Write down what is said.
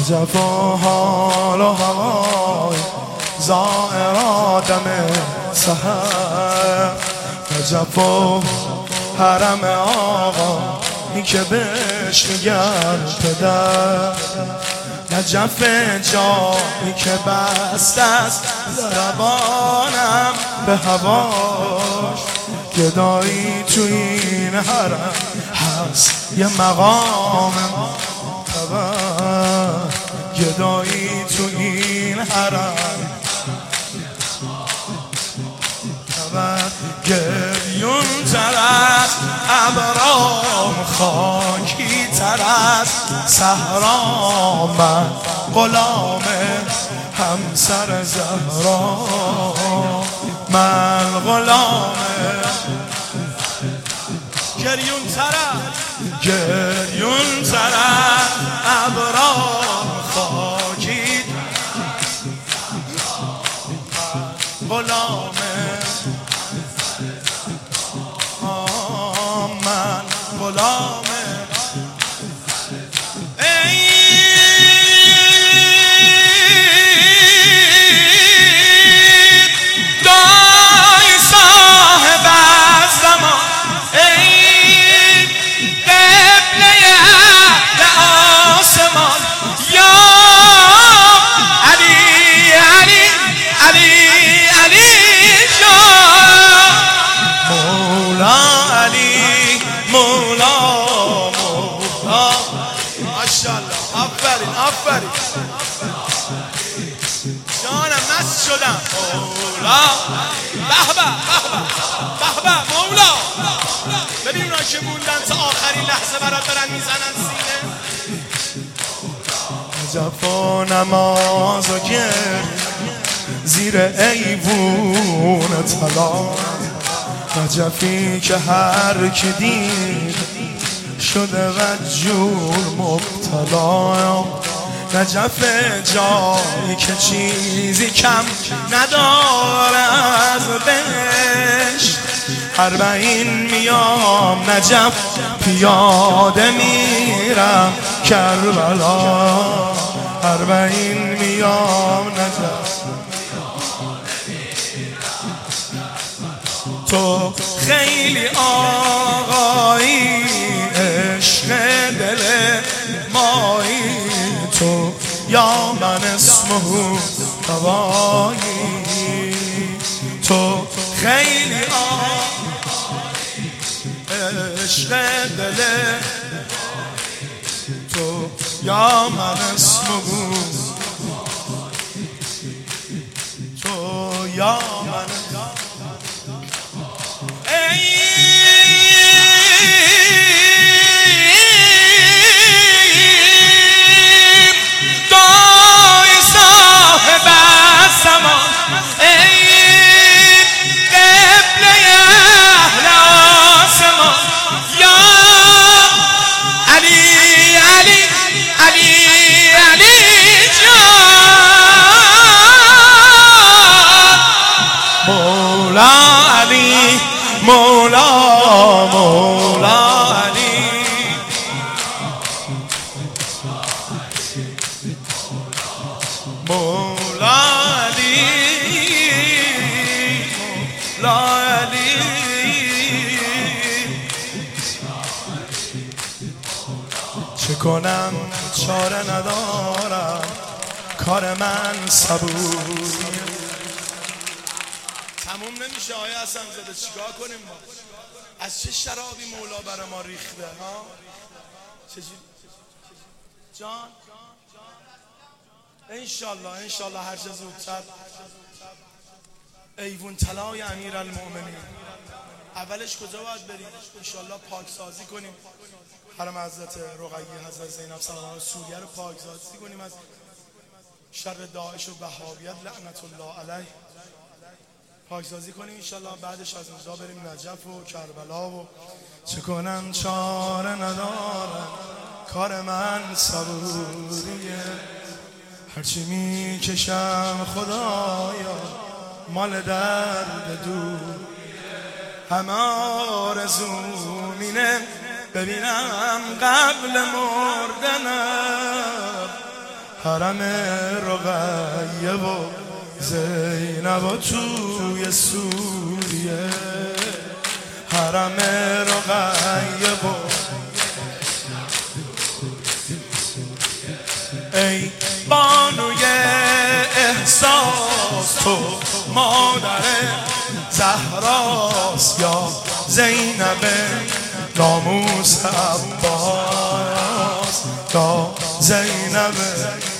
عجب و حال و هوای زائر آدم سحر، عجب و حرم آقا این که بهش میگن پدر، نجف جایی که بست است زربانم به هواش، گدایی تو این حرم هست یه مقام معتبر، گدایی تو این حرم گریون تر از ابرام، خاکی تر از صحرا، من غلام همسر زهرا، من غلام گریون تر از ابرام، خاکی غلام من غلام دای صاحب الزمان، ای قبله اهل آسمان، یا علی علی علی علی جان، مولا علی مولا مولا. ماشاءالله، آفرین جانم، مست شدم. مولا به به مولا. ببین اونا که موندن تا آخرین لحظه برات دارن میزنن سینه. عجب و نماز و گریه زیر ایوون طلا، عجبی که هر کی دید شده و جور مبتلا، نجف جایی که چیزی کم نداره از بهشت، اربعین میام نجف پیاده میرم کربلا، اربعین میام نجف. تو خیلی آقایی عشق دل مایی، تو یا من اسمه هوایی، تو خیلی آقایی عشق دل، تو یا من اسمه، تو یا من دای صاحب الزمان، ای قبله اهل آسمان، یا علی علی علی علی جان، مولا علی مولا مولا علی، مولا علی مولا علی. چه کنم چاره ندارم، کار من صبوریه. تموم نمیشه آیا حسن زاده، چیکار کنیم ما؟ از چه شرابی مولا برای ما ریخته ها؟ چجوری؟ جان؟ انشالله هر چه زودتر ایوون طلای امیرالمؤمنین. اولش کجا باید بریم؟ انشالله پاکسازی کنیم حرم حضرت رقیه حضرت زینب سلام الله سوریه رو پاکسازی کنیم از شر داعش و وهابیت لعنت الله علیه، پاکسازی کنیم انشالله. بعدش از اونجا بریم نجف و کربلا و چه کنم چاره ندارم، کار من صبوریه. هرچی میکشم خدایا مال درد دور، همه آرزوم اینه ببینم قبل مردنم حرم رقیه و زینب توی سوریه، حرم رقیه و ای بانوی احساس تو مادر زهراست یا زینب ناموس عباس یا زینب